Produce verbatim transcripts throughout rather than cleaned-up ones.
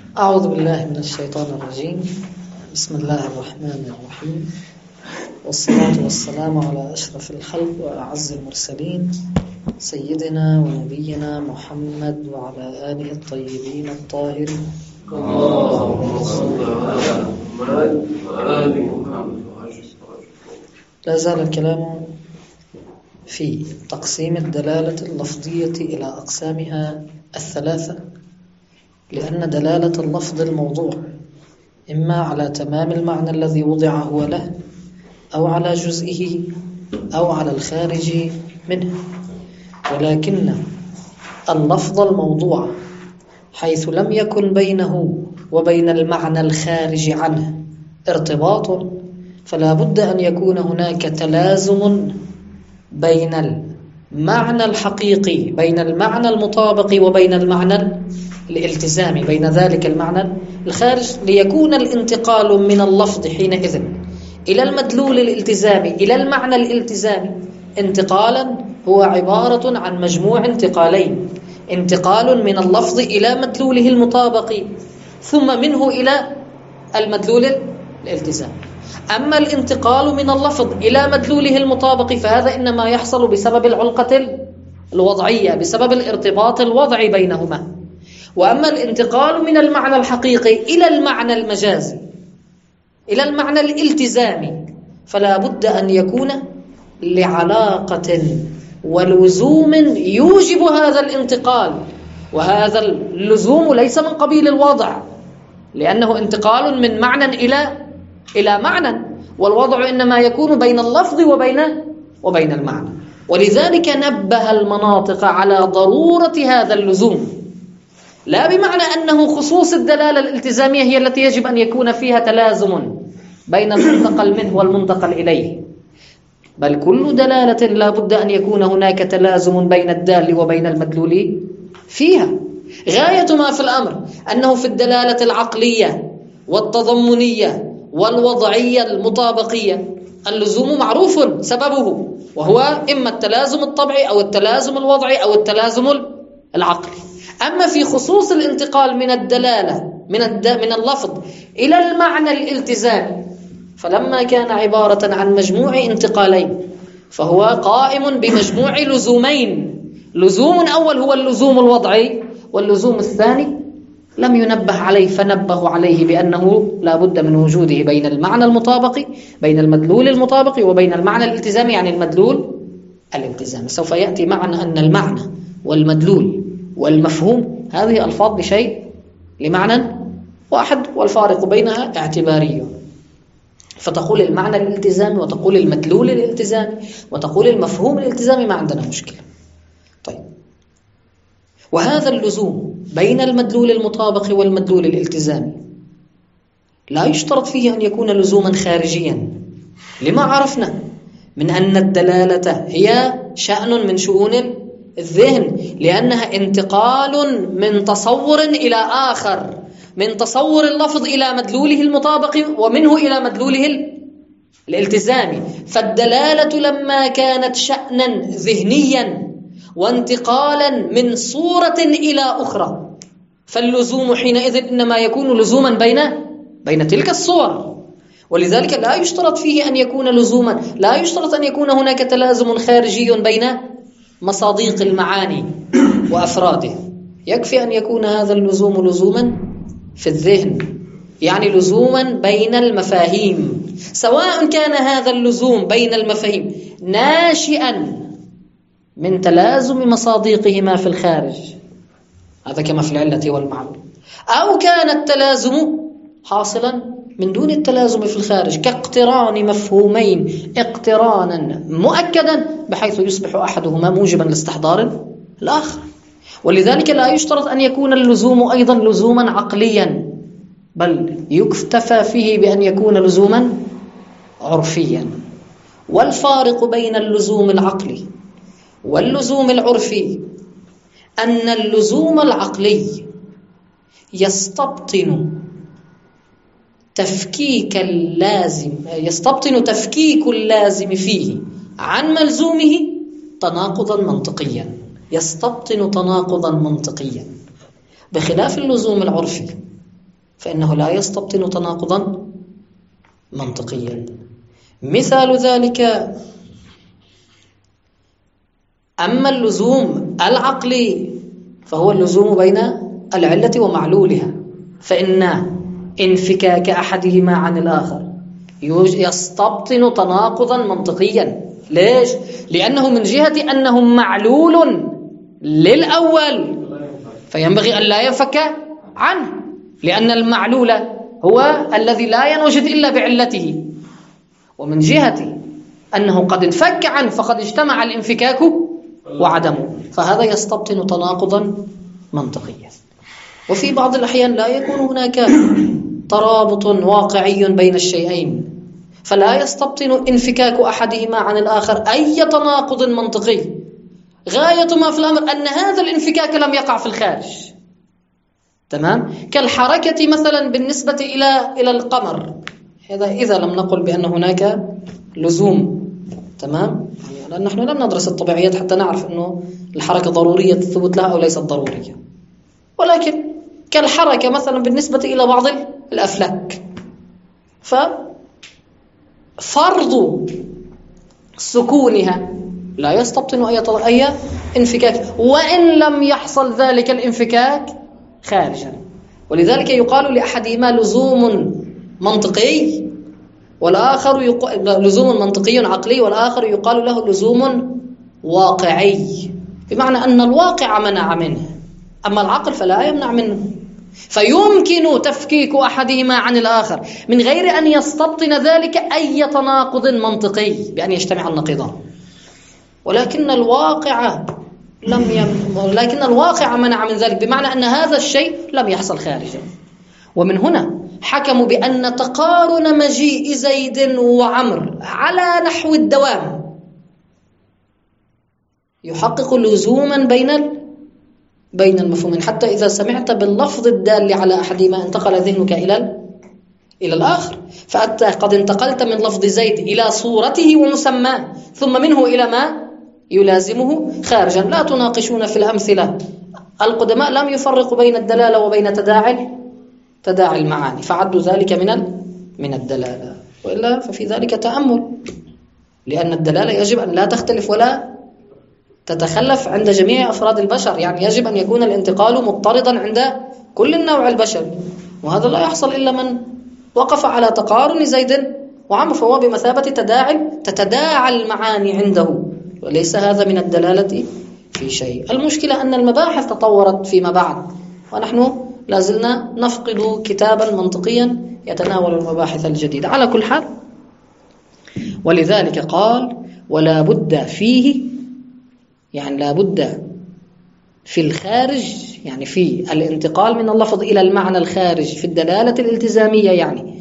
أعوذ بالله من الشيطان الرجيم. بسم الله الرحمن الرحيم، والصلاة والسلام على أشرف الخلق وأعز المرسلين سيدنا ونبينا محمد وعلى آله الطيبين الطاهرين. اللهم صل على محمد وآل محمد. لا زال الكلام في تقسيم الدلالة اللفظية إلى أقسامها الثلاثة، لأن دلالة اللفظ الموضوع إما على تمام المعنى الذي وضع هو له، أو على جزئه، أو على الخارج منه. ولكن اللفظ الموضوع حيث لم يكن بينه وبين المعنى الخارج عنه ارتباط، فلا بد أن يكون هناك تلازم بين المعنى الحقيقي، بين المعنى المطابق وبين المعنى الالتزامي، بين ذلك المعنى الخارج، ليكون الانتقال من اللفظ حينئذ إلى المدلول الالتزامي إلى المعنى الالتزامي انتقالا هو عبارة عن مجموع انتقالين: انتقال من اللفظ إلى مدلوله المطابق، ثم منه إلى المدلول الالتزامي. أما الانتقال من اللفظ إلى مدلوله المطابق فهذا إنما يحصل بسبب العلقة الوضعية، بسبب الارتباط الوضعي بينهما. وأما الانتقال من المعنى الحقيقي إلى المعنى المجازي، إلى المعنى الالتزامي، فلا بد أن يكون لعلاقة ولزوم يوجب هذا الانتقال، وهذا اللزوم ليس من قبيل الوضع، لأنه انتقال من معنى إلى إلى معنى، والوضع إنما يكون بين اللفظ وبين وبين المعنى. ولذلك نبه المناطق على ضرورة هذا اللزوم، لا بمعنى أنه خصوص الدلالة الالتزامية هي التي يجب أن يكون فيها تلازم بين المنتقل منه والمنتقل إليه، بل كل دلالة لا بد أن يكون هناك تلازم بين الدال وبين المدلول فيها. غاية ما في الأمر أنه في الدلالة العقلية والتضمنية والوضعية المطابقية اللزوم معروف سببه، وهو إما التلازم الطبعي أو التلازم الوضعي أو التلازم العقلي. أما في خصوص الانتقال من الدلالة من الد... من اللفظ إلى المعنى الالتزامي، فلما كان عبارة عن مجموع انتقالين فهو قائم بمجموع لزومين: لزوم أول هو اللزوم الوضعي، واللزوم الثاني لم ينبه عليه فنبه عليه بأنه لا بد من وجوده بين المعنى المطابق، بين المدلول المطابق وبين المعنى الالتزامي، يعني المدلول الالتزامي. سوف يأتي معنا أن المعنى والمدلول والمفهوم هذه ألفاظ بشيء لمعنى واحد، والفارق بينها اعتباري. فتقول المعنى الالتزامي وتقول المدلول الالتزامي وتقول المفهوم الالتزامي، ما عندنا مشكلة. طيب، وهذا اللزوم بين المدلول المطابق والمدلول الالتزامي لا يشترط فيه أن يكون لزوما خارجيا، لما عرفنا من أن الدلالة هي شأن من شؤون الذهن، لأنها انتقال من تصور إلى آخر، من تصور اللفظ إلى مدلوله المطابق ومنه إلى مدلوله الالتزامي. فالدلالة لما كانت شأنا ذهنيا وانتقالا من صورة إلى أخرى، فاللزوم حينئذ إنما يكون لزوما بين بين تلك الصور. ولذلك لا يشترط فيه أن يكون لزوما، لا يشترط أن يكون هناك تلازم خارجي بين مصاديق المعاني وأفراده، يكفي أن يكون هذا اللزوم لزوما في الذهن، يعني لزوما بين المفاهيم، سواء كان هذا اللزوم بين المفاهيم ناشئا من تلازم مصاديقهما في الخارج، هذا كما في العلة والمعلول، أو كان التلازم حاصلا من دون التلازم في الخارج، كاقتران مفهومين اقترانا مؤكدا بحيث يصبح أحدهما موجبا لاستحضار الآخر. ولذلك لا يشترط أن يكون اللزوم أيضا لزوما عقليا، بل يكتفى فيه بأن يكون لزوما عرفيا. والفارق بين اللزوم العقلي واللزوم العرفي أن اللزوم العقلي يستبطن تفكيك اللازم يستبطن تفكيك اللازم فيه عن ملزومه تناقضا منطقيا، يستبطن تناقضا منطقيا، بخلاف اللزوم العرفي فإنه لا يستبطن تناقضا منطقيا. مثال ذلك: أما اللزوم العقلي فهو اللزوم بين العلة ومعلولها، فإن انفكاك أحدهما عن الآخر يستبطن تناقضا منطقيا. ليش؟ لأنه من جهة أنه معلول للأول فينبغي أن لا ينفك عنه، لأن المعلول هو الذي لا ينوجد إلا بعلته، ومن جهة أنه قد انفك عنه فقد اجتمع الانفكاك وعدمه، فهذا يستبطن تناقضا منطقيا. وفي بعض الأحيان لا يكون هناك ترابط واقعي بين الشيئين، فلا يستبطن انفكاك أحدهما عن الآخر أي تناقض منطقي، غاية ما في الأمر أن هذا الانفكاك لم يقع في الخارج. تمام؟ كالحركة مثلا بالنسبة إلى إلى القمر، هذا إذا لم نقل بأن هناك لزوم. تمام؟ لأن نحن لم ندرس الطبيعيات حتى نعرف أنه الحركة ضرورية الثبوت لها أو ليست ضرورية، ولكن كالحركة مثلا بالنسبة إلى بعض الأفلاك، ففرض سكونها لا يستبطن أي أي انفكاك، وإن لم يحصل ذلك الانفكاك خارجا. ولذلك يقال لأحدهما لزوم منطقي والآخر يق... لزوم منطقي عقلي، والآخر يقال له لزوم واقعي، بمعنى أن الواقع منع منه، أما العقل فلا يمنع منه، فيمكن تفكيك أحدهما عن الآخر من غير أن يستبطن ذلك أي تناقض منطقي بأن يجتمع النقيضان. ولكن الواقع لم يم... ولكن الواقع منع من ذلك، بمعنى أن هذا الشيء لم يحصل خارجا. ومن هنا حكموا بأن تقارن مجيء زيد وعمر على نحو الدوام يحقق لزوما بين ال... بين المفهومين، حتى إذا سمعت باللفظ الدال على أحدهما انتقل ذهنك إلى ال... إلى الآخر، فأنت قد انتقلت من لفظ زيد إلى صورته ومسماه، ثم منه إلى ما يلازمه خارجا. لا تناقشون في الأمثلة، القدماء لم يفرقوا بين الدلالة وبين تداعي تداعي المعاني، فعدوا ذلك من ال... من الدلالة، وإلا ففي ذلك تأمل، لأن الدلالة يجب أن لا تختلف ولا تتخلف عند جميع أفراد البشر، يعني يجب أن يكون الانتقال مضطردا عند كل النوع البشري، وهذا لا يحصل إلا من وقف على تقارن زيد وعمر، فهو بمثابة تداعي تتداعى المعاني عنده، وليس هذا من الدلالة في شيء. المشكلة أن المباحث تطورت فيما بعد، ونحن لازلنا نفقد كتابا منطقيا يتناول المباحث الجديدة. على كل حال، ولذلك قال ولا بد فيه، يعني لا بد في الخارج، يعني في الانتقال من اللفظ إلى المعنى الخارج في الدلالة الالتزامية يعني.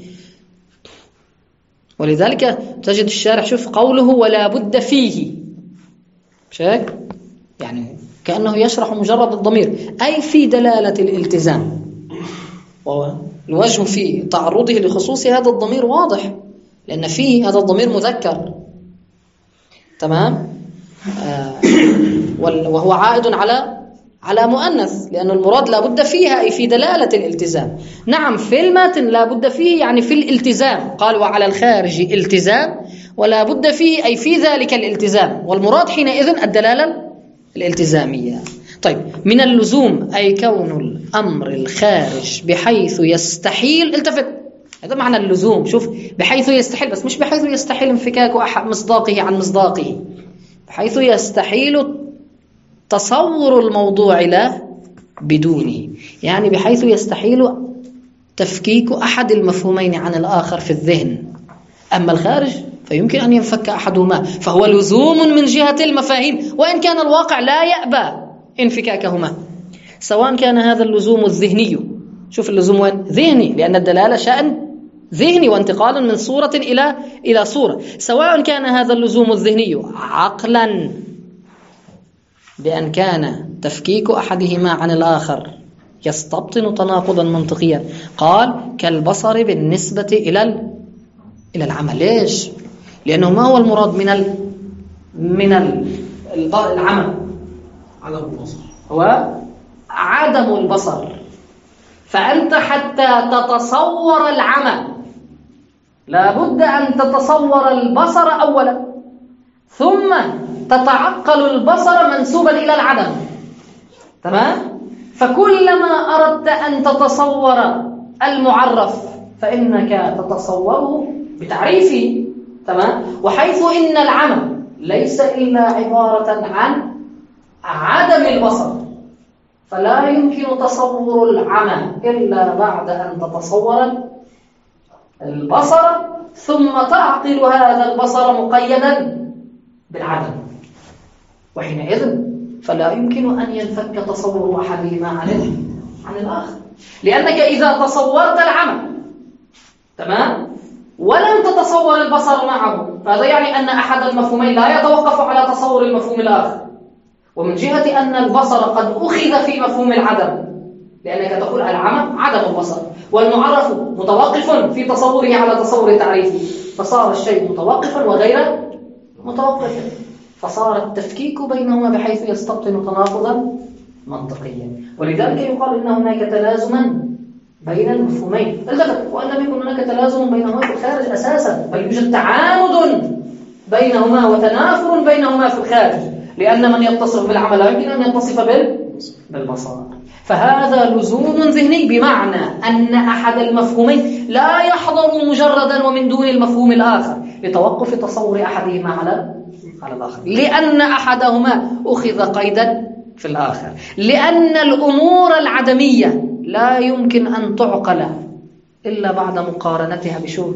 ولذلك تجد الشارح شوف قوله ولا بد فيه، مش هيك؟ يعني كأنه يشرح مجرد الضمير، أي في دلالة الالتزام، والوجه في تعرضه لخصوص هذا الضمير واضح، لأن فيه هذا الضمير مذكر. تمام؟ آه وهو عائد على على مؤنث، لأن المراد لا بد فيها أي في دلالة الالتزام. نعم في المتن لا بد فيه يعني في الالتزام، قال وعلى الخارج التزام، ولا بد فيه أي في ذلك الالتزام، والمراد حينئذ الدلالة الالتزامية. طيب، من اللزوم أي كون الأمر الخارج بحيث يستحيل، التفت، هذا معنى اللزوم، شوف بحيث يستحيل، بس مش بحيث يستحيل انفكاك أحد مصداقه عن مصداقه، بحيث يستحيل تصور الموضوع له بدونه، يعني بحيث يستحيل تفكيك أحد المفهومين عن الآخر في الذهن. أما الخارج فيمكن أن ينفك أحدهما، فهو لزوم من جهة المفاهيم، وإن كان الواقع لا يأبى انفكاكهما، سواء كان هذا اللزوم الذهني، شوف اللزوم وين؟ ذهني، لأن الدلالة شأن ذهني وانتقال من صورة إلى إلى صورة، سواء كان هذا اللزوم الذهني عقلا بأن كان تفكيك أحدهما عن الآخر يستبطن تناقضا منطقيا، قال كالبصر بالنسبة إلى إلى العمل. ليش؟ لأنه ما هو المراد من ال من ال العمل؟ عدم البصر، هو عدم البصر، فأنت حتى تتصور العمى لابد أن تتصور البصر أولا، ثم تتعقل البصر منسوبا إلى العدم. تمام؟ فكلما أردت أن تتصور المعرف فإنك تتصوره بتعريفه. تمام؟ وحيث إن العمى ليس إلا عبارة عن عدم البصر، فلا يمكن تصور العمى إلا بعد أن تتصور البصر، ثم تعقل هذا البصر مقيدا بالعدم، وحينئذ فلا يمكن أن ينفك تصور أحدهما عن عن الآخر، لأنك إذا تصورت العمى تمام ولم تتصور البصر معه، فهذا يعني أن أحد المفهومين لا يتوقف على تصور المفهوم الآخر. ومن جهة أن البصر قد أخذ في مفهوم العدم، لأنك تقول العمى عدم البصر، والمعرف متوقف في تصوره على تصور التعريفي، فصار الشيء متوقفا وغير متوقفا، فصار التفكيك بينهما بحيث يستبطن تناقضا منطقيا. ولذلك يقال إن هناك تلازما بين المفهومين، وأن لم يكن هناك تلازم بينهما في الخارج أساسا، بل يوجد تعامد بينهما وتنافر بينهما في الخارج، لأن من يتصف بالعمل لا يمكن أن يتصف بالبصر. فهذا لزوم ذهني، بمعنى أن أحد المفهومين لا يحضر مجردا ومن دون المفهوم الآخر لتوقف تصور أحدهما على على الآخر، لأن أحدهما أخذ قيدا في الآخر، لأن الأمور العدمية لا يمكن أن تعقل إلا بعد مقارنتها بشو؟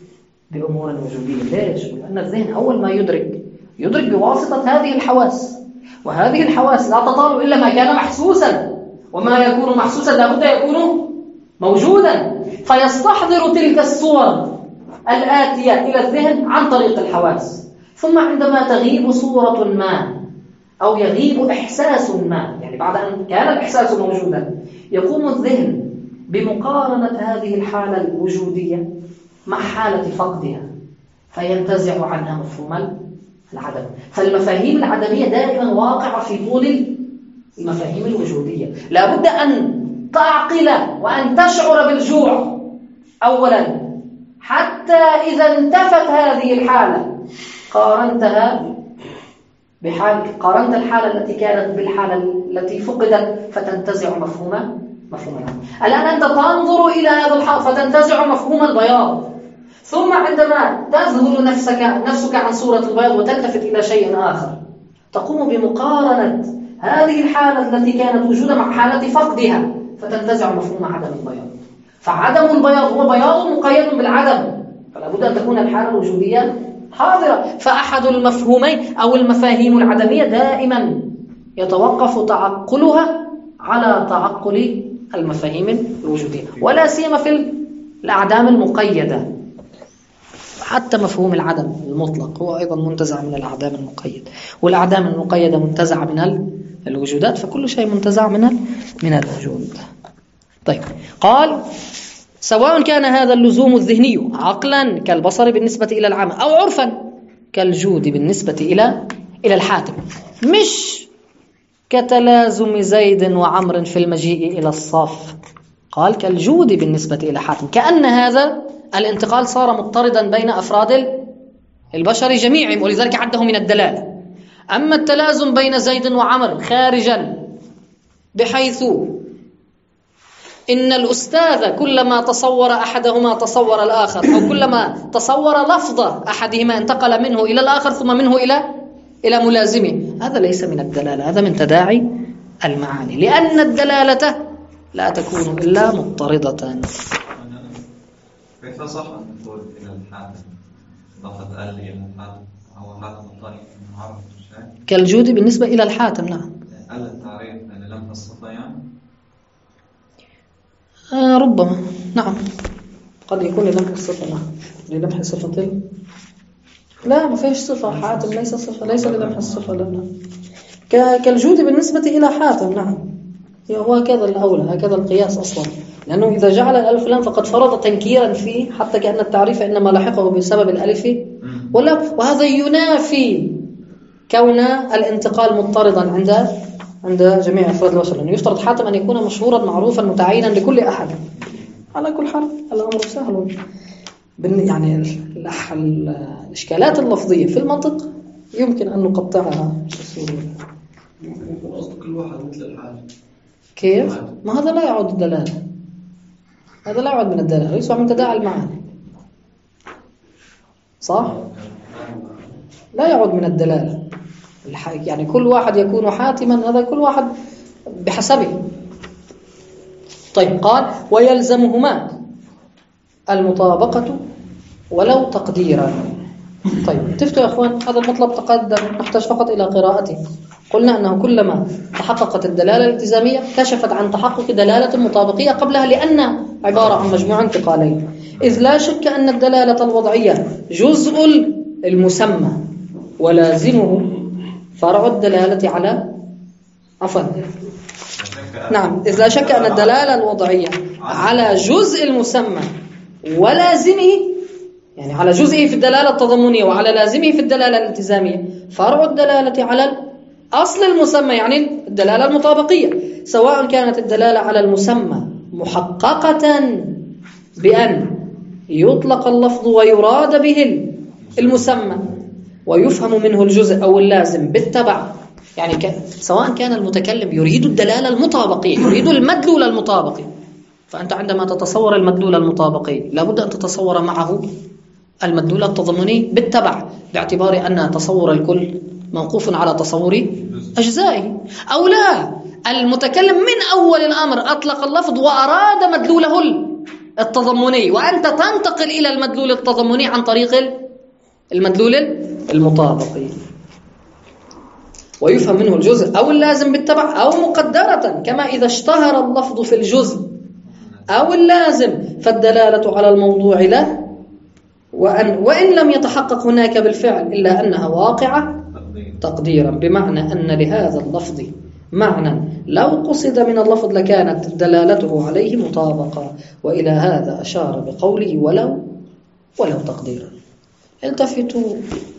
بأمور وجودية. ليش؟ لأن الذهن أول ما يدرك يدرك بواسطة هذه الحواس، وهذه الحواس لا تطال إلا ما كان محسوسا، وما يكون محسوسا لابد يكون موجودا، فيستحضر تلك الصور الآتية إلى الذهن عن طريق الحواس. ثم عندما تغيب صورة ما أو يغيب إحساس ما، يعني بعد أن كان الإحساس موجودا، يقوم الذهن بمقارنة هذه الحالة الوجودية مع حالة فقدها، فينتزع عنها مفهوم العدم. فالمفاهيم العدمية دائما واقعة في طول المفاهيم الوجودية. لابد أن تعقل وأن تشعر بالجوع أولا، حتى إذا انتفت هذه الحالة قارنتها بحال قارنت الحالة التي كانت بالحالة التي فقدت، فتنتزع مفهوم مفهومها. الآن أنت تنظر إلى هذا الحال فتنتزع مفهوم البياض، ثم عندما تذهل نفسك نفسك عن صورة البياض وتلتفت إلى شيء آخر، تقوم بمقارنة هذه الحالة التي كانت وجودها مع حالة فقدها، فتنتزع مفهوم عدم البياض. فعدم البياض هو بياض مقيد بالعدم، فلا بد أن تكون الحالة الوجودية حاضرة. فأحد المفهومين أو المفاهيم العدمية دائما يتوقف تعقلها على تعقل المفاهيم الوجودية، ولا سيما في الأعدام المقيدة. حتى مفهوم العدم المطلق هو أيضا منتزع من الأعدام المقيدة، والأعدام المقيدة منتزعة من الوجودات، فكل شيء منتزع من من الوجود. طيب، قال سواء كان هذا اللزوم الذهني عقلا كالبصر بالنسبة إلى العمى، أو عرفا كالجود بالنسبة إلى إلى الحاتم، مش كتلازم زيد وعمر في المجيء إلى الصف. قال كالجود بالنسبة إلى حاتم، كأن هذا الانتقال صار مضطردا بين أفراد البشر جميعهم، ولذلك عده من الدلالة. أما التلازم بين زيد وعمر خارجا، بحيث إن الأستاذ كلما تصور أحدهما تصور الآخر، أو كلما تصور لفظ أحدهما انتقل منه إلى الآخر ثم منه إلى إلى ملازمه، هذا ليس من الدلالة، هذا من تداعي المعاني، لأن الدلالة لا تكون إلا مضطردة. كيف صح أن نقول إلى الحاتم ضفت آل إلى الحاتم أو حاتم الطريق المعرف الشيء كالجود بالنسبة إلى الحاتم؟ نعم. آل التعريف يعني لمح الصفة يعني؟ آه ربما، نعم، قد يكون للمح الصفة. نعم، للمح صفة ال... لا، ما فيش صفة. حاتم ليس صفة، ليس للمح الصفة. لا لا، كالجود بالنسبة إلى حاتم. نعم، هو هكذا الأولى، هكذا القياس أصلا، لأنه إذا جعل الألف لام فقد فرض تنكيرا فيه، حتى كأن التعريف إنما لحقه بسبب الألف ولا، وهذا ينافي كون الانتقال مضطردا عند عند جميع أفراد البشر، لأنه يفترض حاتم أن يكون مشهورا معروفا متعينا لكل أحد. على كل حال الأمر سهل. يعني الإشكالات اللفظية في المنطق يمكن أن نقطعها. ممكن يكون قصد كل واحد مثل الحال. كيف؟ ما هذا لا يعود الدلالة، هذا لا يعود من الدلالة، يسمى من تداعي المعاني. صح؟ لا يعود من الدلالة. يعني كل واحد يكون حاتما، هذا كل واحد بحسبه. طيب قال ويلزمهما المطابقة ولو تقديرا. طيب تفتوا يا أخوان، هذا المطلب تقدم، نحتاج فقط إلى قراءته. قلنا أنه كلما تحققت الدلالة الالتزامية كشفت عن تحقق دلالة المطابقية قبلها، لأنها عبارة عن مجموع انتقالين. إذ لا شك أن الدلالة الوضعية جزء المسمى ولازمه فرع الدلالة على عفوا نعم إذ لا شك أن الدلالة الوضعية على جزء المسمى ولازمه، يعني على جزئه في الدلالة التضمنية وعلى لازمه في الدلالة الالتزامية، فرع الدلالة على أصل المسمى يعني الدلالة المطابقية، سواء كانت الدلالة على المسمى محققة بأن يطلق اللفظ ويراد به المسمى ويفهم منه الجزء أو اللازم بالتبع. يعني ك... سواء كان المتكلم يريد الدلالة المطابقية، يريد المدلول المطابقي، فأنت عندما تتصور المدلول المطابقي لابد أن تتصور معه المدلول التضمني بالتبع، باعتبار أن تصور الكل موقوف على تصور أجزائه. أو لا، المتكلم من أول الأمر أطلق اللفظ وأراد مدلوله التضمني، وأنت تنتقل إلى المدلول التضمني عن طريق المدلول المطابقي، ويفهم منه الجزء أو اللازم بالتبع، أو مقدرة كما إذا اشتهر اللفظ في الجزء أو اللازم فالدلالة على الموضوع له، وأن وإن لم يتحقق هناك بالفعل إلا أنها واقعة تقديرا، بمعنى أن لهذا اللفظ معنى لو قصد من اللفظ لكانت دلالته عليه مطابقة. وإلى هذا أشار بقوله ولو ولو تقديرا. التفتوا،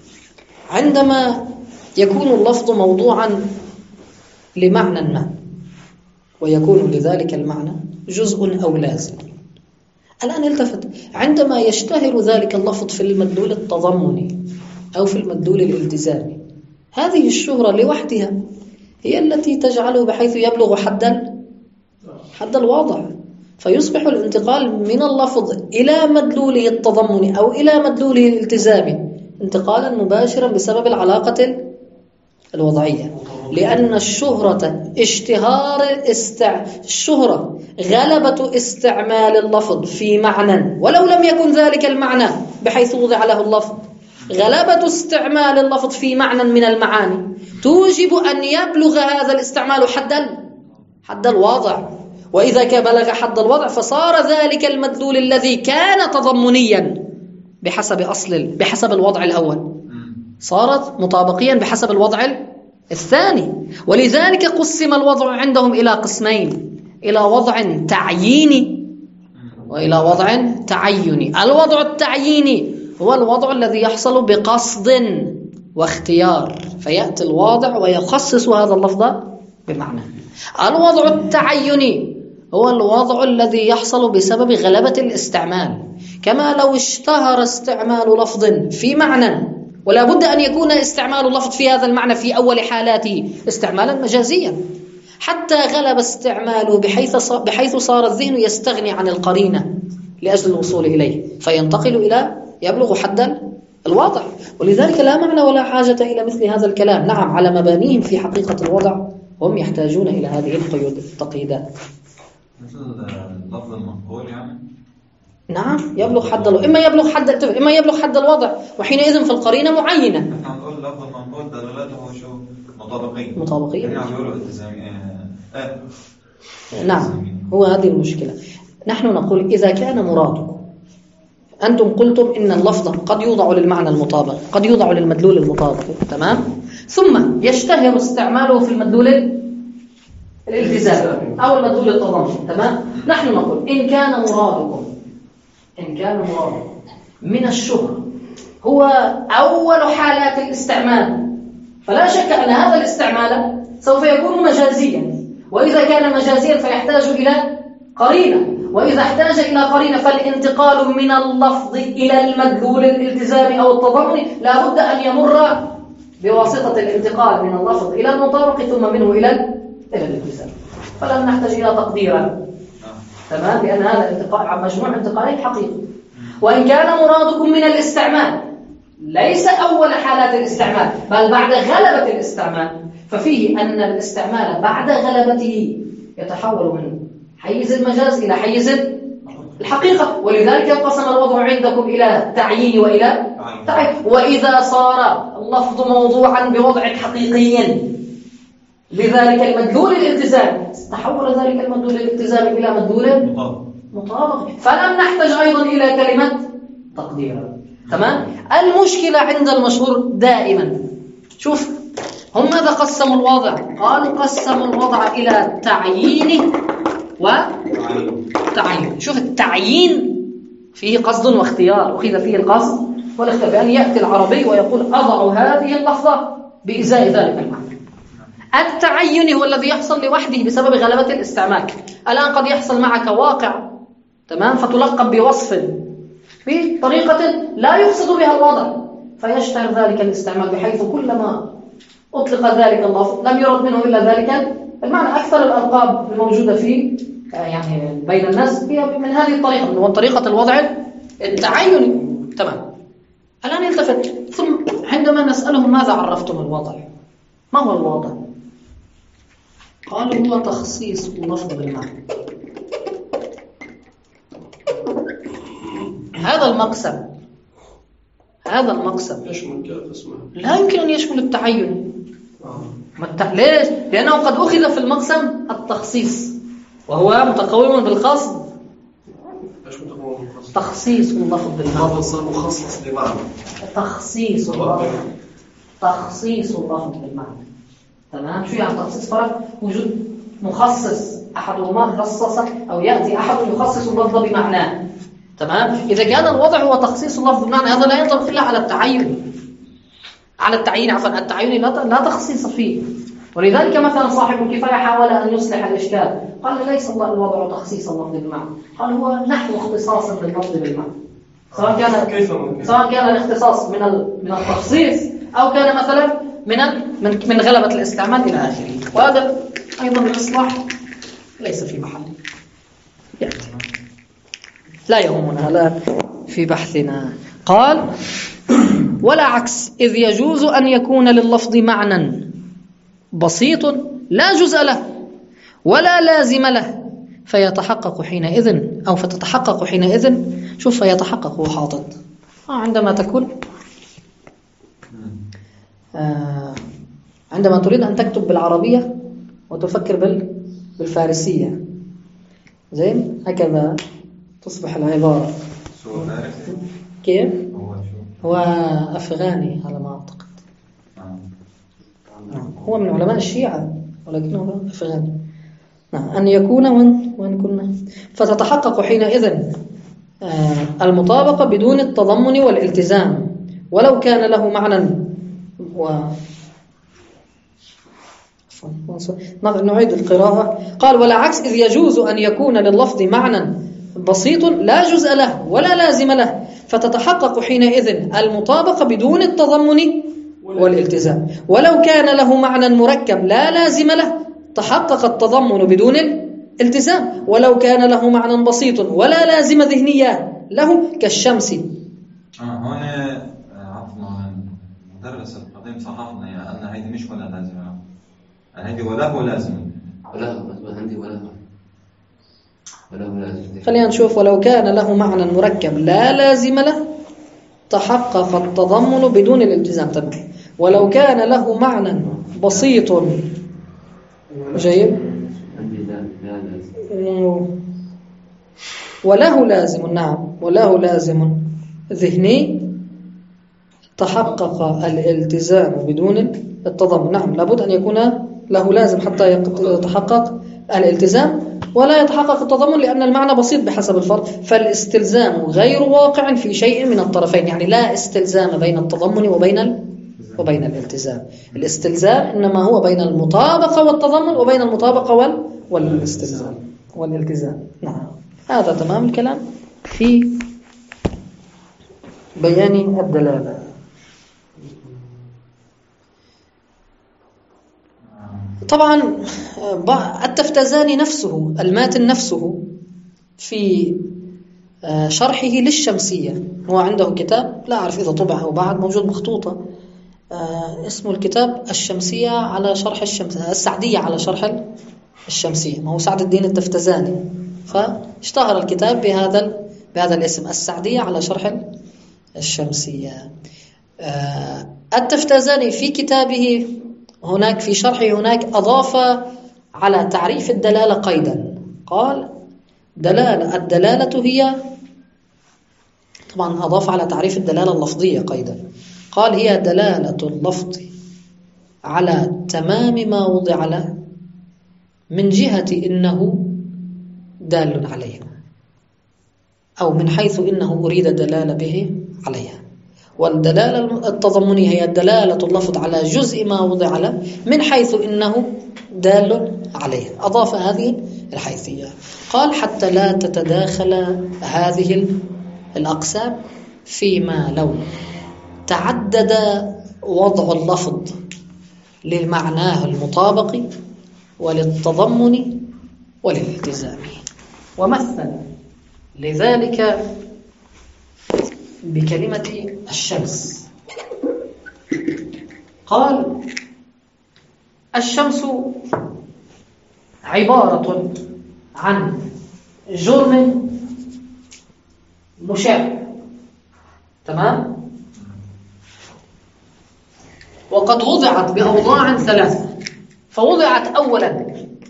عندما يكون اللفظ موضوعا لمعنى ما ويكون لذلك المعنى جزء أو لازم، الآن التفت، عندما يشتهر ذلك اللفظ في المدلول التضمني أو في المدلول الالتزامي، هذه الشهرة لوحدها هي التي تجعله بحيث يبلغ حد حد الواضع، فيصبح الانتقال من اللفظ إلى مدلوله التضمني أو إلى مدلوله الالتزامي انتقالا مباشرا بسبب العلاقة الوضعية، لأن الشهرة اشتهار استع... الشهرة غلبة استعمال اللفظ في معنى ولو لم يكن ذلك المعنى بحيث وضع له اللفظ، غلبة استعمال اللفظ في معنى من المعاني توجب أن يبلغ هذا الاستعمال حد حد الواضع، وإذا كان بلغ حد الوضع فصار ذلك المدلول الذي كان تضمنيا بحسب أصل بحسب الوضع الأول صارت مطابقيا بحسب الوضع الثاني. ولذلك قسم الوضع عندهم إلى قسمين، إلى وضع تعييني وإلى وضع تعيني. الوضع التعييني هو الوضع الذي يحصل بقصد واختيار، فيأتي الواضع ويخصص هذا اللفظ بمعنى. الوضع التعيني هو الوضع الذي يحصل بسبب غلبة الاستعمال، كما لو اشتهر استعمال لفظ في معنى ولا بد أن يكون استعمال اللفظ في هذا المعنى في أول حالاته استعمالا مجازيا، حتى غلب استعماله بحيث بحيث صار الذهن يستغني عن القرينة لأجل الوصول إليه فينتقل إلى يبلغ حد الواضع. ولذلك لا معنى ولا حاجة إلى مثل هذا الكلام. نعم، على مبانيهم في حقيقة الوضع هم يحتاجون إلى هذه القيود التقييدات. مثل اللفظ المنقول يعني نعم، يبلغ حد الوضع، إما يبلغ حد إما يبلغ حد الوضع، وحينئذ في القرينة معينة. نحن نقول اللفظ المنقول دلالته شو؟ مطابقية. مطابقية. يعني عم يقولوا التزامي. آه. نعم، هو هذه المشكلة. نحن نقول إذا كان مرادكم، أنتم قلتم إن اللفظ قد يوضع للمعنى المطابق، قد يوضع للمدلول المطابق، تمام؟ ثم يشتهر استعماله في المدلول الالتزام أو المدلول التضمني، تمام؟ نحن نقول إن كان مرادكم إن كان مرادكم من الشهرة هو أول حالات الاستعمال، فلا شك أن هذا الاستعمال سوف يكون مجازيا، وإذا كان مجازيا فيحتاج إلى قرينة، وإذا احتاج إلى قرينة فالانتقال من اللفظ إلى المدلول الالتزامي أو التضمني لا بد أن يمر بواسطة الانتقال من اللفظ إلى المطابق ثم منه إلى إلى الالتزام، فلن نحتاج إلى تقديرا. تمام، لأن هذا انتقال مجموع انتقالين حقيقي. وإن كان مرادكم من الاستعمال ليس أول حالات الاستعمال بل بعد غلبة الاستعمال، ففيه أن الاستعمال بعد غلبته يتحول من حيز المجاز إلى حيز الحقيقة، ولذلك انقسم الوضع عندكم إلى تعيين وإلى تعيين. وإذا صار اللفظ موضوعا بوضع حقيقي لذلك المدلول الالتزامي تحول ذلك المدلول الالتزامي إلى مدلول مطابق، فلم نحتاج أيضا إلى كلمة تقديرا. تمام. المشكلة عند المشهور دائما، شوف هم ماذا قسموا الوضع؟ قالوا قسموا الوضع إلى تعيين وتعيين. شوف التعيين فيه قصد واختيار، أخذ فيه القصد والاختيار، بأن يأتي العربي ويقول أضع هذه اللفظة بإزاء ذلك المعنى. التعين هو الذي يحصل لوحده بسبب غلبة الاستعمال. الآن قد يحصل معك واقع، تمام، فتلقب بوصف بطريقة لا يقصد بها الوضع، فيشتهر ذلك الاستعمال بحيث كلما أطلق ذلك اللفظ لم يرد منه إلا ذلك المعنى. أكثر الألقاب الموجودة في يعني بين الناس هي من هذه الطريقة، من طريقة الوضع التعين. تمام. الآن التفت، ثم عندما نسألهم ماذا عرفتم الوضع؟ ما هو الوضع؟ قالوا هو تخصيص اللفظ بالمعنى. هذا المقسم هذا المقسم يشمل كيف اسمه؟ لا يمكن أن يشمل التعين. آه. ليش؟ لأنه قد أخذ في المقسم التخصيص وهو متقوم بالقصد. تخصيص اللفظ بالمعنى صار مخصص لمعنى. تخصيص اللفظ تخصيص اللفظ بالمعنى. تمام. شو يعني تخصيص؟ فرق وجود مخصص أحدهما خصص أو يأتي أحد يخصص اللفظ بمعناه. تمام. إذا كان الوضع هو تخصيص اللفظ بمعنى هذا لا ينطبق إلا على التعين على التعيين عفوا التعين لا لا تخصيص فيه. ولذلك مثلا صاحب الكفاية حاول أن يصلح الإشكال، قال ليس الوضع تخصيص اللفظ بالمعنى، قال هو نحو اختصاصا باللفظ بالمعنى، سواء كان سواء كان الاختصاص من من التخصيص أو كان مثلا من من من غلبة الاستعمال إلى آخره. وهذا أيضا الإصلاح ليس في محل يعني. لا يهمنا لا في بحثنا. قال ولا عكس، إذ يجوز أن يكون لللفظ معنى بسيط لا جزء له ولا لازم له فيتحقق حينئذ أو فتتحقق حينئذ. شوف فيتحقق حاطط آه عندما تكون آه عندما تريد أن تكتب بالعربية وتفكر بال بالفارسية زين هكذا تصبح العبارة. كيف؟ هو أفغاني على ما أعتقد. هو من علماء الشيعة ولكنه أفغاني. نعم. أن يكون وأن وأن كنا فتتحقق حينئذ المطابقة بدون التضمن والالتزام ولو كان له معنى و نعيد القراءة. قال ولا عكس، إذ يجوز أن يكون لللفظ معنى بسيط لا جزء له ولا لازم له فتتحقق حينئذ المطابقة بدون التضمن والالتزام. ولو كان له معنى مركب لا لازم له تحقق التضمن بدون الالتزام. ولو كان له معنى بسيط ولا لازم ذهنية له كالشمس. آه هنا عفوا مدرس القديم صححنا يعني أن هيدي مش ولا لازمة، هيدي وله لازم وله عندي وله وله لازم. خلينا نشوف. ولو كان له معنى مركب لا لازم له تحقق التضمن بدون الالتزام. تمام. ولو كان له معنى بسيط جيد وله لازم نعم وله لازم ذهني تحقق الالتزام بدون التضمن. نعم لابد أن يكون له لازم حتى يتحقق الالتزام ولا يتحقق التضمن لأن المعنى بسيط بحسب الفرق. فالاستلزام غير واقع في شيء من الطرفين، يعني لا استلزام بين التضمن وبين وبين الالتزام. الاستلزام إنما هو بين المطابقة والتضمن وبين المطابقة وال... والاستلزام والالتزام. نعم، هذا تمام الكلام في بيان الدلالة. طبعا التفتزاني نفسه، الماتن نفسه، في شرحه للشمسية، هو عنده كتاب لا أعرف إذا طبع أو بعد، موجود مخطوطة، اسمه الكتاب الشمسية على شرح الشمسية، السعدية على شرح الشمسية، ما هو سعد الدين التفتزاني، فاشتهر الكتاب بهذا بهذا الاسم، السعدية على شرح الشمسية. التفتزاني في كتابه هناك في شرحه هناك أضاف على تعريف الدلالة قيدا، قال دلالة الدلالة هي، طبعا أضاف على تعريف الدلالة اللفظية قيدا، قال هي دلالة اللفظ على تمام ما وضع له من جهة إنه دال عليه، أو من حيث إنه أريد دلالة به عليها. والدلالة التضمنية هي دلالة اللفظ على جزء ما وضع له من حيث إنه دال عليه، أضاف هذه الحيثية. قال حتى لا تتداخل هذه الأقسام فيما لو تعدد وضع اللفظ لمعناه المطابق وللتضمن وللالتزام. ومثل لذلك بكلمة الشمس، قال الشمس عبارة عن جرم مشع، تمام؟ وقد وضعت بأوضاع ثلاثة، فوضعت أولا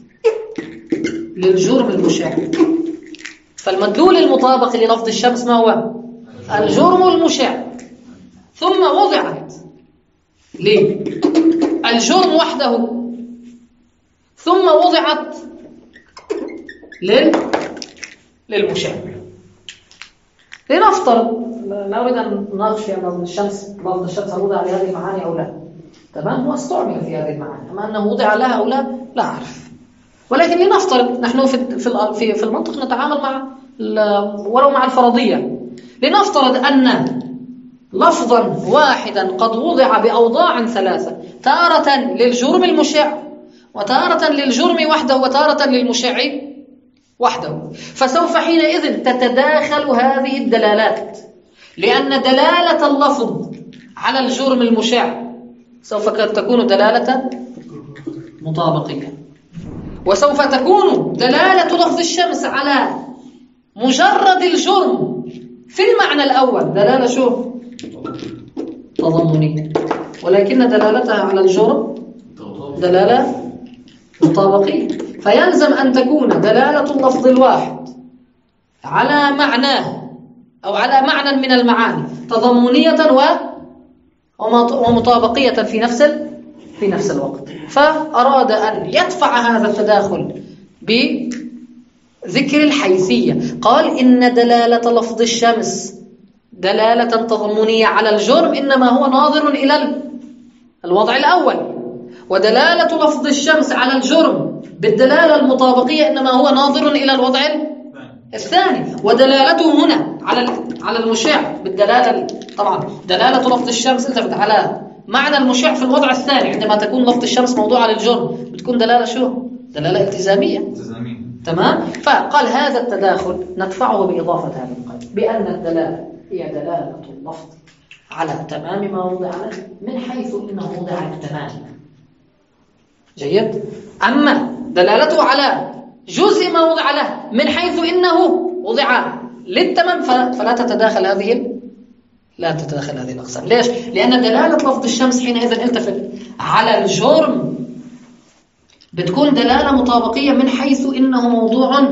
للجرم المشع، فالمدلول المطابق للفظ الشمس ما هو؟ الجرم المشع. ثم وضعت للجرم وحده، ثم وضعت لل للمشع. لنفترض، لا أريد أن نناقش في أن الشمس لفظ الشمس وضع لهذه المعاني أو لا، تمام؟ هو استعمل في هذه المعاني، أما أنه وضع لها أو لا لا أعرف. ولكن لنفترض نحن في في في المنطق نتعامل مع ولو مع الفرضية، لنفترض أن لفظا واحدا قد وضع بأوضاع ثلاثة، تارة للجرم المشع وتارة للجرم وحده وتارة للمشع وحده، فسوف حينئذ تتداخل هذه الدلالات، لأن دلالة اللفظ على الجرم المشع سوف تكون دلالة مطابقية، وسوف تكون دلالة لفظ الشمس على مجرد الجرم في المعنى الأول دلالة شو؟ تضمنية، ولكن دلالتها على الجرم دلالة مطابقية، فيلزم أن تكون دلالة اللفظ الواحد على معناه أو على معنى من المعاني تضمنية ومطابقية في نفس في نفس الوقت. فأراد أن يدفع هذا التداخل بذكر الحيثية، قال إن دلالة لفظ الشمس دلالة تضمنية على الجرم إنما هو ناظر إلى الوضع الأول، ودلالة لفظ الشمس على الجرم بالدلالة المطابقية إنما هو ناظر إلى الوضع الثاني، ودلالته هنا على على المشع بالدلالة، طبعا دلالة لفظ الشمس انتبه على معنى المشع في الوضع الثاني، عندما تكون لفظ الشمس موضوع على الجرم بتكون دلالة شو؟ دلالة التزامية. التزامية تمام. فقال هذا التداخل ندفعه بإضافة هذا القيد بأن الدلالة هي دلالة اللفظ على تمام ما وضع له من حيث إنه وضع للتمام. جيد. أما دلالته على جزء ما وضع له من حيث إنه وضع للتمام فلا تتداخل هذه لا تتداخل هذه الأقسام. ليش؟ لأن دلالة لفظ الشمس حينئذ التفت على الجرم بتكون دلالة مطابقية من حيث إنه موضوع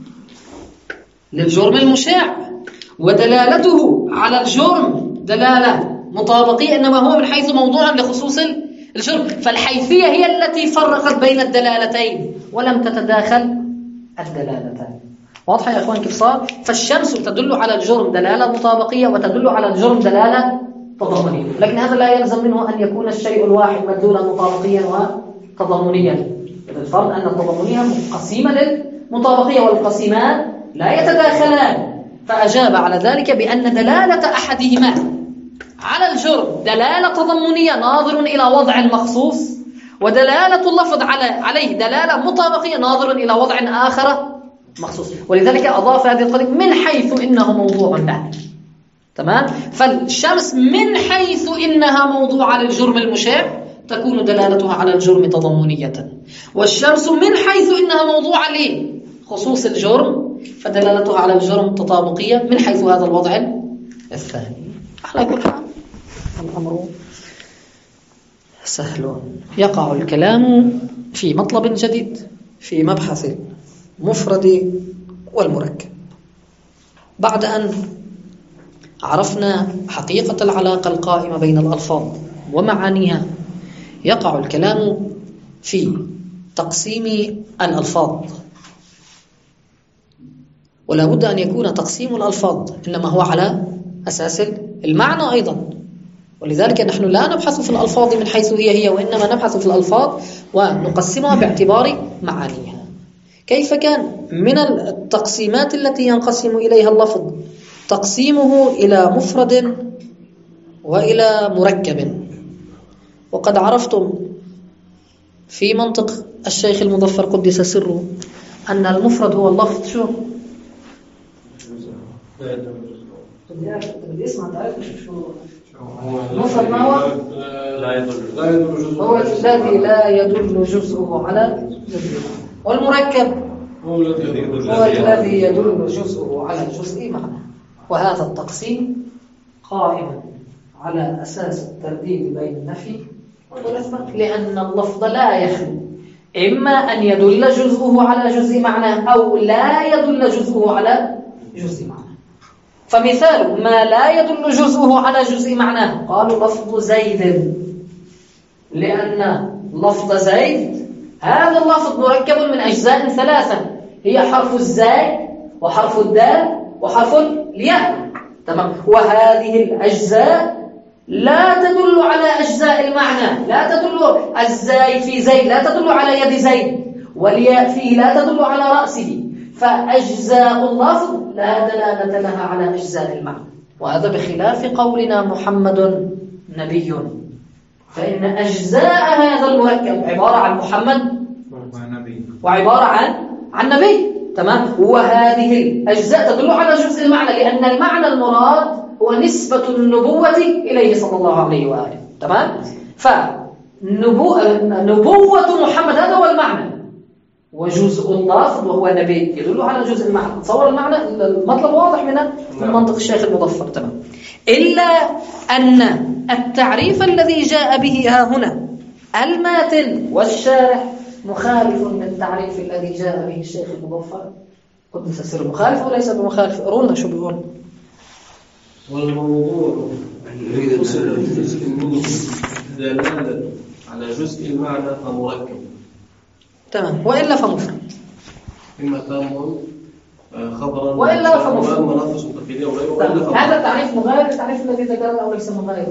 للجرم المشاع، ودلالته على الجرم دلالة مطابقية إنما هو من حيث موضوع لخصوص الجرم. فالحيثية هي التي فرقت بين الدلالتين ولم تتداخل الدلالتين. واضحة يا أخوان كيف صار؟ فالشمس تدل على الجرم دلالة مطابقية وتدل على الجرم دلالة تضمنيا، لكن هذا لا يلزم منه أن يكون الشيء الواحد مدلولا مطابقيا وتضمنيا. الفرق أن التضمنية قسيمة للمطابقية والقسيمان لا يتداخلان. فأجاب على ذلك بأن دلالة أحدهما على الجرم دلالة تضمنية ناظر إلى وضع مخصوص، ودلالة اللفظ على عليه دلالة مطابقية ناظر إلى وضع آخر مخصوص. ولذلك أضاف هذه القضية من حيث إنه موضوع له. تمام؟ فالشمس من حيث إنها موضوعة للجرم المشع تكون دلالتها على الجرم تضمنية، والشمس من حيث إنها موضوعة لخصوص الجرم فدلالتها على الجرم تطابقية من حيث هذا الوضع الثاني. على كل حال الأمر سهل. يقع الكلام في مطلب جديد في مبحث المفرد والمركب. بعد أن عرفنا حقيقة العلاقة القائمة بين الألفاظ ومعانيها، يقع الكلام في تقسيم الألفاظ. ولا بد أن يكون تقسيم الألفاظ إنما هو على أساس المعنى أيضا، ولذلك نحن لا نبحث في الألفاظ من حيث هي هي، وإنما نبحث في الألفاظ ونقسمها باعتبار معانيها. كيف كان من التقسيمات التي ينقسم إليها اللفظ تقسيمه إلى مفرد وإلى مركب. وقد عرفتم في منطق الشيخ المظفر قدس سره أن المفرد هو اللفظ شو؟ بالاسم تعرف شو المفرد؟ ما هو؟ لا يدل هو الذي لا يدل جزءه على جزءه. والمركب هو الذي يدل جزءه على الجزء معناه. وهذا التقسيم قائم على أساس الترديد بين النفي والإثبات، لأن اللفظ لا يخلو إما أن يدل جزءه على جزء معناه أو لا يدل جزءه على جزء معناه. فمثال ما لا يدل جزءه على جزء معناه قالوا لفظ زيد، لأن لفظ زيد هذا اللفظ مركب من أجزاء ثلاثة، هي حرف الزاي وحرف الدال وحرف الياء. تمام؟ وهذه الأجزاء لا تدل على أجزاء المعنى، لا تدل الزاي في زيد لا تدل على يد زيد، والياء فيه لا تدل على رأسه، فأجزاء اللفظ لا دلالة لها على أجزاء المعنى. وهذا بخلاف قولنا محمد نبي، فإن أجزاء هذا المركب عبارة عن محمد وعبارة عن عن نبي. تمام؟ وهذه الأجزاء تدل على جزء المعنى، لأن المعنى المراد هو نسبة النبوة إليه صلى الله عليه وآله. تمام؟ فنبوة محمد هذا هو المعنى، وجزء اللفظ وهو نبي يدل على جزء المعنى. تصور المعنى المطلب واضح من من منطق الشيخ المظفر. تمام؟ إلا أن التعريف الذي جاء به ها هنا الماتن والشارح مخالف للتعريف الذي جاء به الشيخ المظفر قدس سره. مخالف وليس بمخالف؟ قولنا شو بيقول. والموضوع دلالة على جزء المعنى فمركب. تمام. وإلا فمفرد. إما تام خبرا وإلا فمفرد. منافس تقليدية وغيره. هذا التعريف مغاير التعريف الذي ذكرنا أو ليس مغاير؟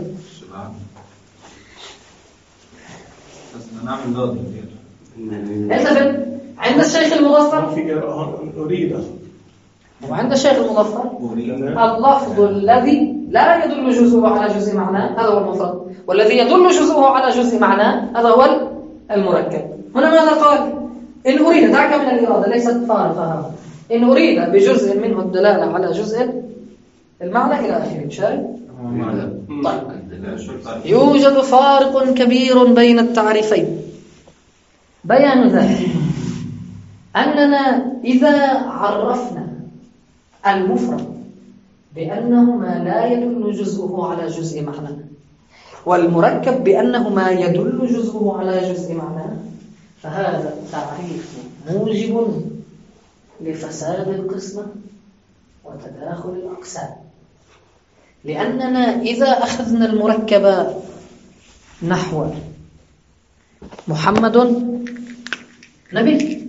بس نعمل ضد التفت عند الشيخ المظفر أريد وعند الشيخ المظفر اللفظ الذي لا يدل جزءه على جزء معناه هذا هو المفرد، والذي يدل جزءه على جزء معناه هذا هو المركب. هنا ماذا قال؟ إن أريد، دعك من الإرادة ليست فارقة، إن أريد بجزء منه الدلالة على جزء المعنى إلى آخره. شارك؟ طيب. يوجد فارق كبير بين التعريفين. بيان ذلك أننا إذا عرفنا المفرد بأنه ما لا يدل جزءه على جزء معنى، والمركب بأنه ما يدل جزءه على جزء معنى، فهذا التعريف موجب لفساد القسمة وتداخل الأقسام. لأننا إذا أخذنا المركب نحو محمد نبي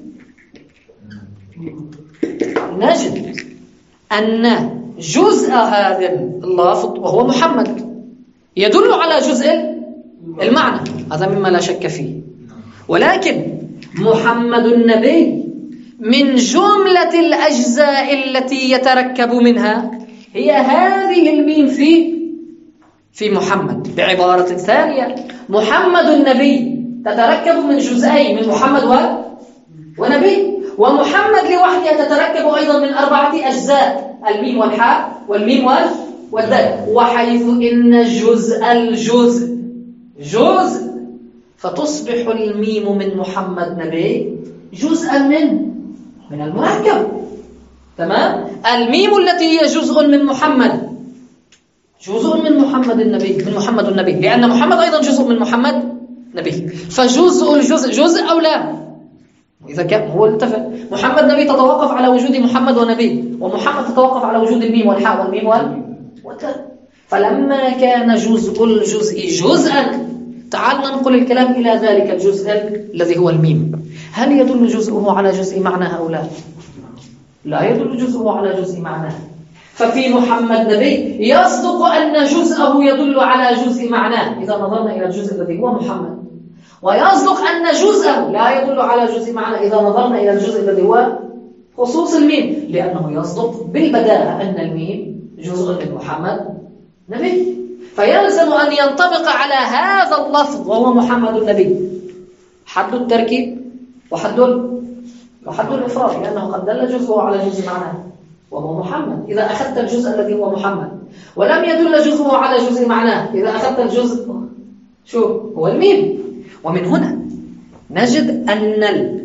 نجد أن جزء هذا اللفظ وهو محمد يدل على جزء المعنى، هذا مما لا شك فيه. ولكن محمد النبي من جملة الأجزاء التي يتركب منها هي هذه الميم في في محمد. بعبارة ثانية، محمد النبي تتركب من جزئين، من محمد و... ونبي، ومحمد لوحدها تتركب أيضا من أربعة أجزاء، الميم والحاء والميم وال... والدال. وحيث إن جزء الجزء جزء، فتصبح الميم من محمد نبي جزءا من من المركب. تمام؟ الميم التي هي جزء من محمد جزء من محمد النبي، من محمد النبي، لأن محمد أيضا جزء من محمد نبي، فجزء الجزء جزء أو لا؟ إذا كان هو اتفق محمد نبي تتوقف على وجود محمد ونبي، ومحمد تتوقف على وجود الميم والحاء والميم وال والتاء. فلما كان جزء الجزء جزءا، تعال ننقل الكلام إلى ذلك الجزء الذي هو الميم. هل يدل جزءه على جزء معناه أو لا؟ لا يدل جزءه على جزء معناه. ففي محمد نبي يصدق أن جزءه يدل على جزء معناه إذا نظرنا إلى الجزء الذي هو محمد، ويصدق أن جزءه لا يدل على جزء معناه إذا نظرنا إلى الجزء الذي هو خصوص الميم، لأنه يصدق بالبداهة أن الميم جزء من محمد نبي، فيلزم أن ينطبق على هذا اللفظ وهو محمد النبي حد التركيب وحد وحد الإفراد، لأنه قد دل جزءه على جزء معناه وهو محمد إذا أخذت الجزء الذي هو محمد، ولم يدل جزءه على جزء معناه إذا أخذت الجزء شو هو الميم. ومن هنا نجد أن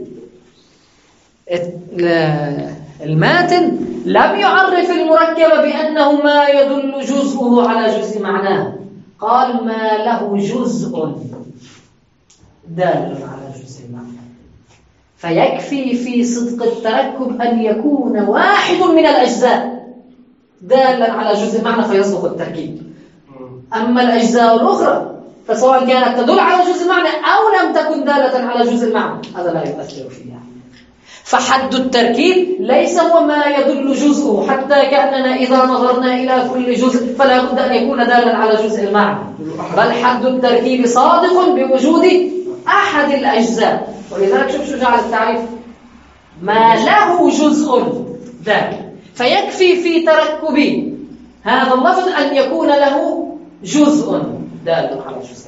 الماتن لم يعرف المركب بأنه ما يدل جزءه على جزء معناه، قال ما له جزء دال على جزء معناه. فيكفي في صدق التركب أن يكون واحد من الأجزاء دالا على جزء معنى فيصدق التركيب. أما الأجزاء الأخرى فسواء كانت تدل على جزء معنى أو لم تكن دالة على جزء معنى هذا لا يؤثر فيها. فحد التركيب ليس هو ما يدل جزءه، حتى كأننا إذا نظرنا إلى كل جزء فلا بد أن يكون دالا على جزء المعنى، بل حد التركيب صادق بوجود أحد الأجزاء. ولذلك شوف شو جعل التعريف ما له جزء دال، فيكفي في تركب هذا اللفظ أن يكون له جزء دال على جزء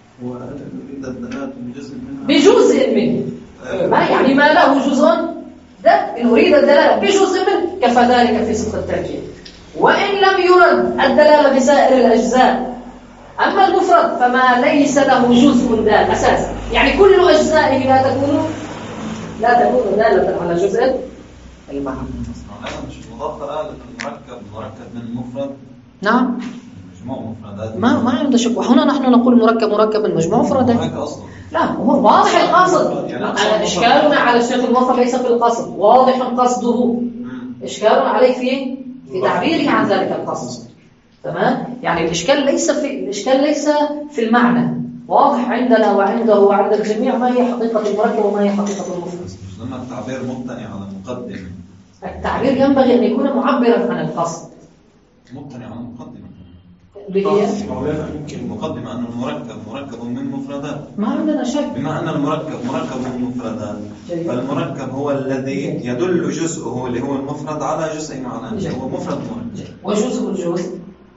بجزء منه، ما يعني ما له جزء ده إن أريد الدلالة بجزء منه كفى ذلك في صدق التركيب، وإن لم يرد الدلالة بسائر الأجزاء. أما المفرد فما ليس له جزء دال أساسا، يعني كل أجزائه لا تكون لا تكون دالة على جزء المعنى. مش مضاف المركب مركب من مفرد. نعم مجموع مفردات ما ما عنده شك. وهنا نحن نقول مركب مركب من مجموع مفردات. لا هو واضح القصد. يعني إشكالنا على الشيخ الموفق ليس في القصد، واضح قصده. إشكالنا عليه في في تعبيره عن ذلك القصد. تمام؟ يعني الإشكال ليس في الإشكال ليس في المعنى، واضح عندنا وعنده وعند الجميع ما هي حقيقة المركب وما هي حقيقة المفرد. لما التعبير مبتني على المقدمة، التعبير ينبغي أن يكون معبرا عن القصد. مبتني على المقدمة بهي المقدمة أن المركب مركب من مفردات، ما عندنا شك. بما أن المركب مركب من مفردات فالمركب هو الذي يدل جزءه اللي هو المفرد على جزء معناه، هو مفرد مركب. وجزء الجزء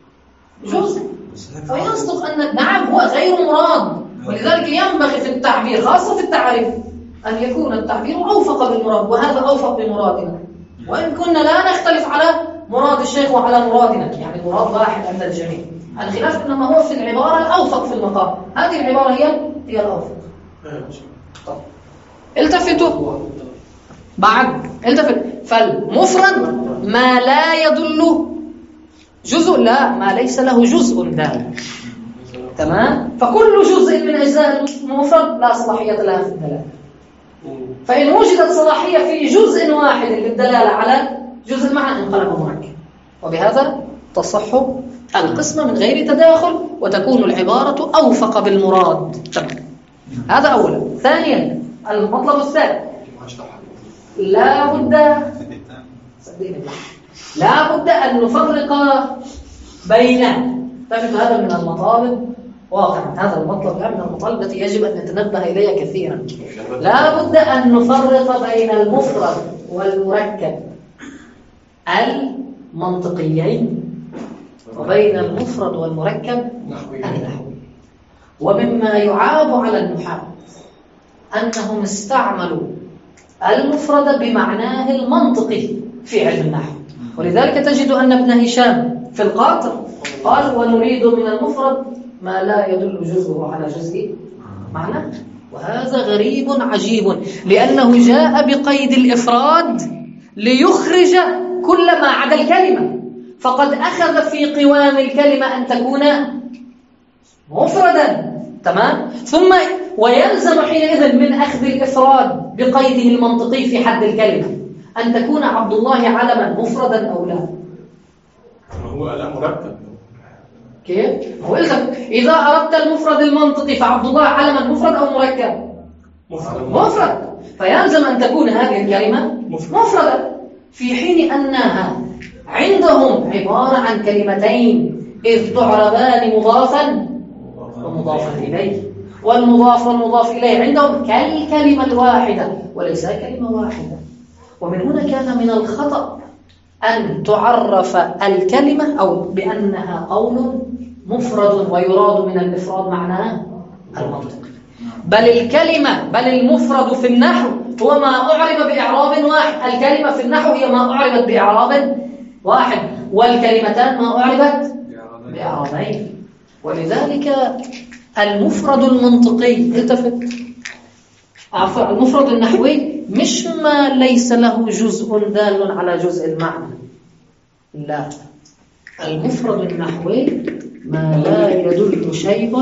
جزء، فيصدق أن نعم هو غير مراد. ولذلك ينبغي في التعبير خاصة في التعريف أن يكون التعبير أوفق بالمراد، وهذا أوفق بمرادنا، وإن كنا لا نختلف على مراد الشيخ وعلى مرادنا، يعني مراد واحد عند الجميع. الخلاف إنما هو في العبارة الأوفق في المقام، هذه العبارة هي هي الأوفق. طب التفتوا بعد التفت. فالمفرد ما لا يدل جزء، لا ما ليس له جزء دال. تمام؟ فكل جزء من أجزاء المفرد لا صلاحية لها في الدلالة. فإن وجدت صلاحية في جزء واحد للدلالة على جزء المعنى انقلب مركب، وبهذا تصح القسمة من غير تداخل وتكون العبارة أوفق بالمراد. تمام. هذا أولا. ثانيا المطلب الثاني لا بد لا بد أن نفرق بين تجد هذا من المطالب واقعا. هذا المطلب من المطالب التي يجب أن نتنبه إليها كثيرا. لا بد أن نفرق بين المفرد والمركب المنطقيين وبين المفرد والمركب النحوي. ومما يعاب على النحاة أنهم استعملوا المفرد بمعناه المنطقي في علم النحو. ولذلك تجد أن ابن هشام في القاطر قال ونريد من المفرد ما لا يدل جزءه على جزء معناه. وهذا غريب عجيب، لأنه جاء بقيد الإفراد ليخرج كل ما عدا الكلمة، فقد أخذ في قوام الكلمة أن تكون مفردا. تمام. ثم ويلزم حينئذ من أخذ الإفراد بقيده المنطقي في حد الكلمة أن تكون عبد الله علما مفردا أو لا. هو لا مركب. كيف؟ هو إذا أردت المفرد المنطقي فعبد الله علما مفرد أو مركب؟ مفرد. مفرد. فيلزم أن تكون هذه الكلمة مفردة، في حين أنها عندهم عبارة عن كلمتين إذ تعربان مضافا ومضافا إليه، والمضاف والمضاف إليه عندهم كالكلمة الواحدة وليس كلمة واحدة. ومن هنا كان من الخطأ أن تعرف الكلمة أو بأنها قول مفرد ويراد من الإفراد معناه المنطق، بل الكلمة بل المفرد في النحو هو ما أعرب بإعراب واحد. الكلمة في النحو هي ما أعربت بإعراب واحد، والكلمتان ما أعربت بإعرابين. ولذلك المفرد المنطقي التفت عفوا المفرد النحوي مش ما ليس له جزء دال على جزء المعنى، لا، المفرد النحوي ما لا يدل شيء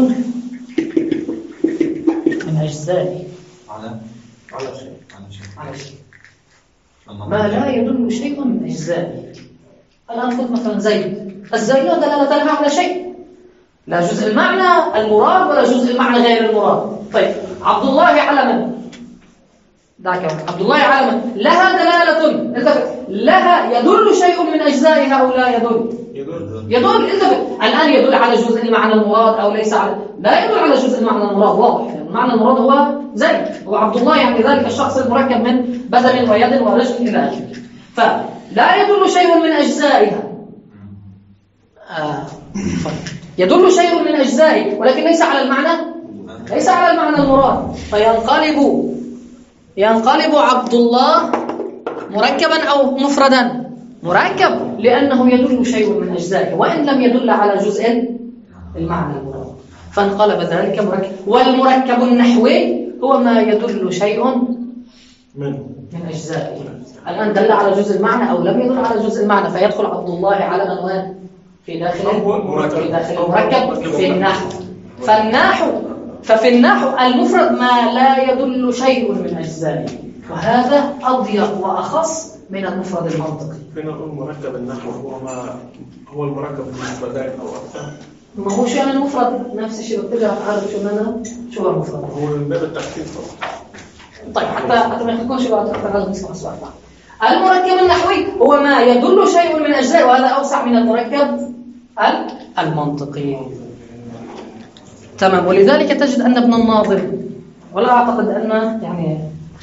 من أجزائه على على شيء على شيء ما لا يدل شيء من أجزائه. الآن خذ مثلا زيد، الزيد لا دلالة لها على شيء، لا جزء المعنى المراد ولا جزء المعنى غير المراد. طيب عبد الله علما، ذاك عبد الله علما لها دلالة، لها يدل شيء من أجزائها أو لا يدل؟ يدل. يدل. الآن يدل على جزء المعنى المراد أو ليس على، لا يدل على جزء المعنى المراد، واضح. المعنى المراد هو زيد وعبد الله، يعني ذلك الشخص المركب من بدن ويد ورجل إلى آخره. فلا يدل شيء من أجزائها. آه. يدل شيء من أجزائه ولكن ليس على المعنى، ليس على المعنى المراد. فينقلب ينقلب عبد الله مركبا أو مفردا؟ مركب، لأنه يدل شيء من أجزائه وإن لم يدل على جزء المعنى المراد، فانقلب ذلك مركب. والمركب النحوي هو ما يدل شيء من من أجزائه. الآن دل على جزء المعنى أو لم يدل على جزء المعنى، فيدخل عبد الله على من في داخل في داخل المركب في النحو. فالنحو ففي النحو المفرد ما لا يدل شيء من أجزائه، وهذا أضيق وأخص من المفرد المنطقي. فينا نقول مركب النحو هو ما هو المركب المفردين أو أكثر. ما هو شيء المفرد نفس الشيء بتقدر تعرف شو معنى شو هو المفرد. هو من باب التحقيق. طيب حتى حتى ما يكونش بعد أكثر هذا نسمع سؤال. المركب النحوي هو ما يدل شيء من أجزائه، وهذا أوسع من المركب المنطقي. تمام. ولذلك تجد أن ابن الناظم، ولا أعتقد أن يعني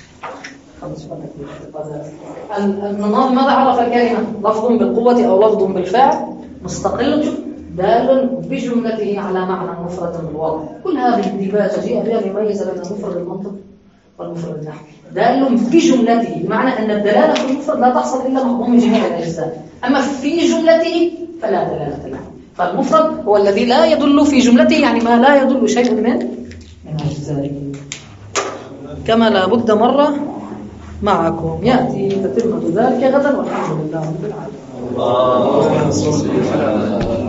ابن الناظم ماذا عرف الكلمة؟ لفظ بالقوة أو لفظ بالفعل مستقل دال بجملته على معنى مفرد بالوضع. كل هذه الديباجة جاء بها ليميز بين المفرد المنطق والمفرد النحوي. دال بجملته بمعنى أن الدلالة في المفرد لا تحصل إلا مضمون جميع الأجزاء، أما في جملته فلا دلالة له. فالمفرد هو الذي لا يدل في جملته، يعني ما لا يدل شيء من من أجزائه. كما لا بد مرة معكم يأتي تتمة ذلك غدا، والحمد لله رب العالمين.